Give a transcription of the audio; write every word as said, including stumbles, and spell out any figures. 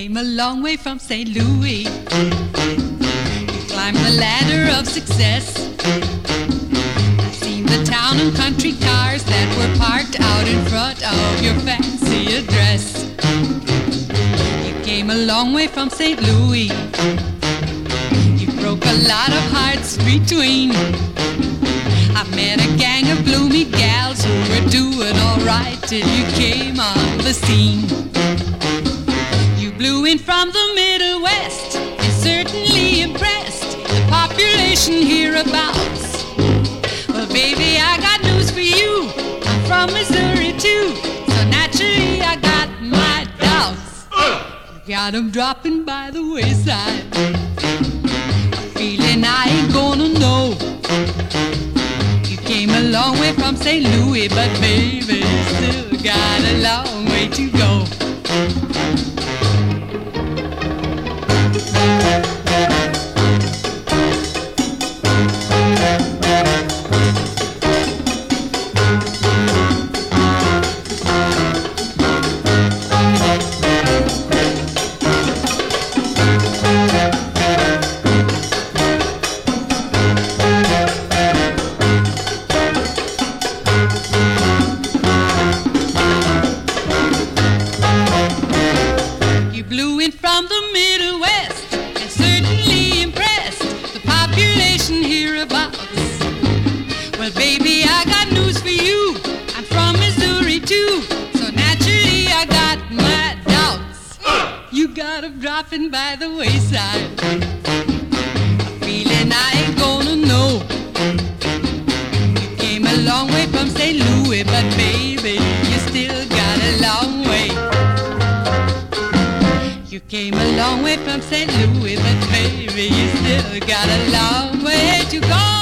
came a long way from Saint Louis. You climbed the ladder of success. I've seen the town and country cars that were parked out in front of your fancy address. You came a long way from Saint Louis. You broke a lot of hearts between. I met a gang of gloomy gals who were doing alright till you came on the scene. You blew in from the Middle West and certainly impressed the population hereabouts. Well, baby, I got news for you. I'm from Missouri too, so naturally I got my doubts. You got 'em dropping by the wayside, a feeling I ain't gonna know. Came a long way from Saint Louis, but baby, you still got a long way to go. Blew in from the Middle West and certainly impressed the population hereabouts. Well, baby, I got news for you. I'm from Missouri too, so naturally I got my doubts. You got 'em dropping by the wayside, a feeling I ain't gonna know. You came a long way from Saint Louis, but baby, you still got a long way. You came a long way from Saint Louis, but baby, you still got a long way to go.